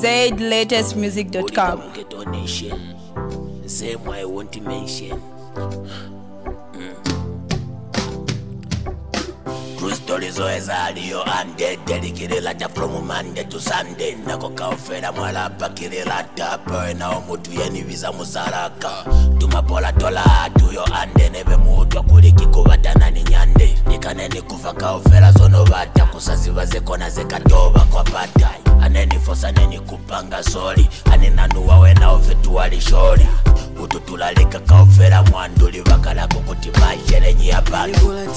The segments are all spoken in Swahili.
ZLatestmusic.com. Get donation. Same way I want to mention. True stories always are you undead. Dedicate from Monday to Sunday. Nako kaofera mwala pakirela tapa. Na omutu yeni visa musaraka. Tumapola tola tuyo ande. Nebe mutu kuliki kuvatana ni nyande. Nikaneni kufa kaofera zono vata. Kusaziva zekona zekatoba kwa patai. Aneni fosa neni kupanga soli. Aninanuwa wena ofetu walishori. Ututulalika kaofera mwanduli. Vakala kukuti maishere nyiapani.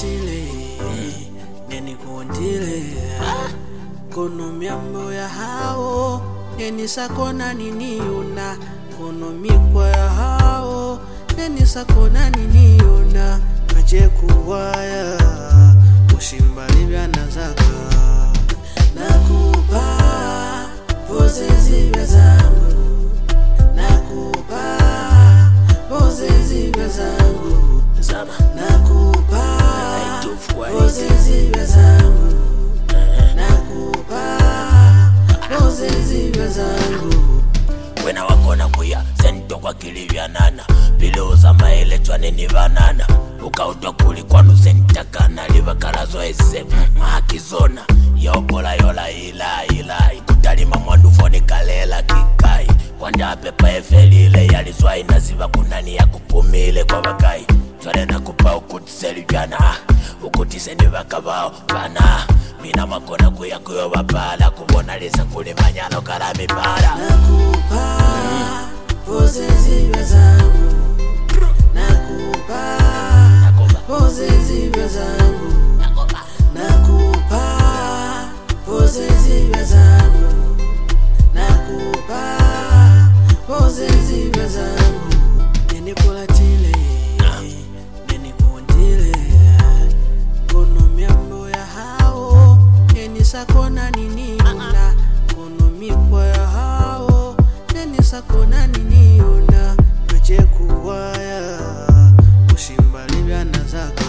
Neni kuondile kono miambo ya hao neni sakona nini una kono mikwa ya hao neni sakona nini una kaje kuwaya ushimba libya nazaka nakupa pozezi bezangu nakupa pozezi bezangu Zama nakupa pozezi bezangu nakupa pozezi bezangu wena wakona kuya sento kwa kilivya nana bilo za maele chwane ni banana ukautwa kulikwanu sentakana livakala zoese mahakizona yobola yola ila kutalima mwandufoni kalela kikai kwanda pepa efelile yalizwa inaziva kunani ya kupumile kwa wakai chwane na kupa ukutiselivana ukutise vakavao bana mina makona kuya kuyo vapala kubona lisa kulimanyano kalami para nakupa pozezi bezangu nakupa pozezi bezangu nakupa pozezi bezangu nakupa pozezi bezangu nene kulatile nene kuondile kono miambo ya hao nene sakona nini una kono mikwa ya hao nene sakona nini una kaje kuwaya ushimba libya nazaka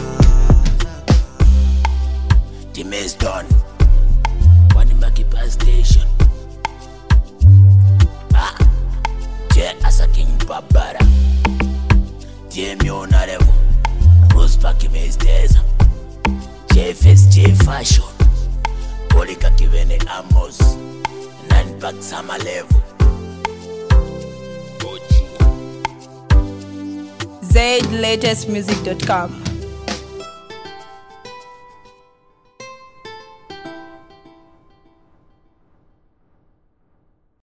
Timeston Wanimaki Bus Station Je asa King Babara Jemmy Onarevo Rose Paki Mesteza JFS J Fashion Polika Kivene Amos 9 Pack Summer Level ZLatestmusic.com.